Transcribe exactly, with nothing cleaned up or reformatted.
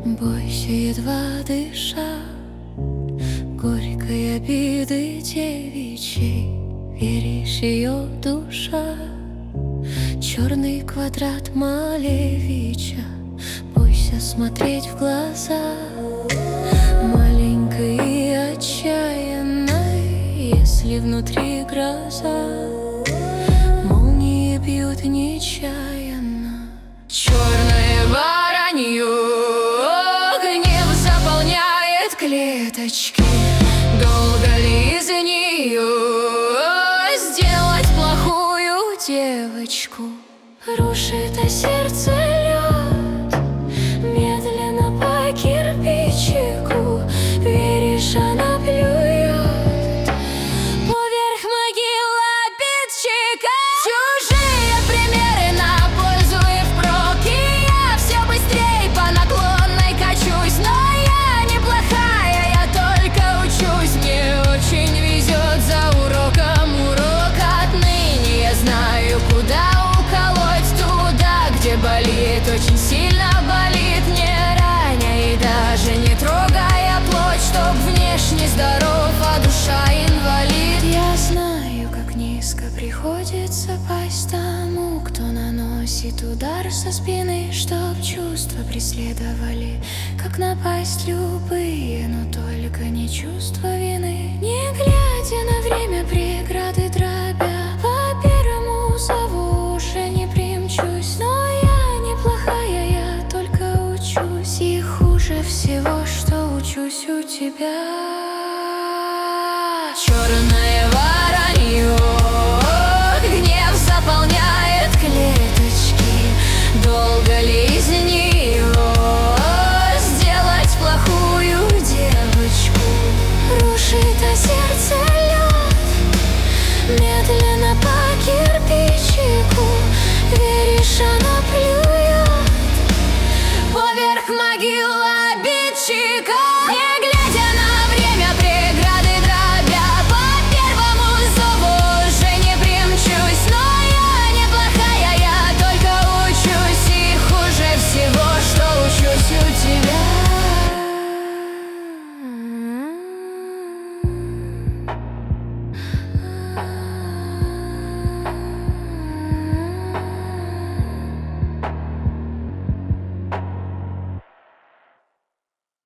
Бойся, едва дыша, горькой обиды девичьей, веришь, ее душа черный квадрат Малевича. Бойся смотреть в глаза маленькой и отчаянной, если внутри гроза, молнии бьют нечаянно. Черное воронье, гнев заполняет клеточки. Долго ли из нее сделать плохую девочку? Рушит о сердце лед медленно по кирпичику. Веришь, она плюет поверх могилы обидчика. Чужие примеры на пользу и впрок, и я все быстрей по наклонной качусь. Но я неплохая, я только учусь. Мне очень везет за уроком урок. Отныне я знаю, куда уколоть, туда, где болит, очень сильно болит. Не раня и даже не трогая плоть, чтоб внешне здоров, а душа инвалид. Я знаю, как низко приходится пасть тому, кто наносит удар со спины, чтоб чувства преследовали, как напасть любые, но только не чувство вины. Не глядя на время, преграды дробя, по первому зову уже не примчусь. Но я неплохая, я только учусь, и хуже всего, что учусь у тебя. Черная вода.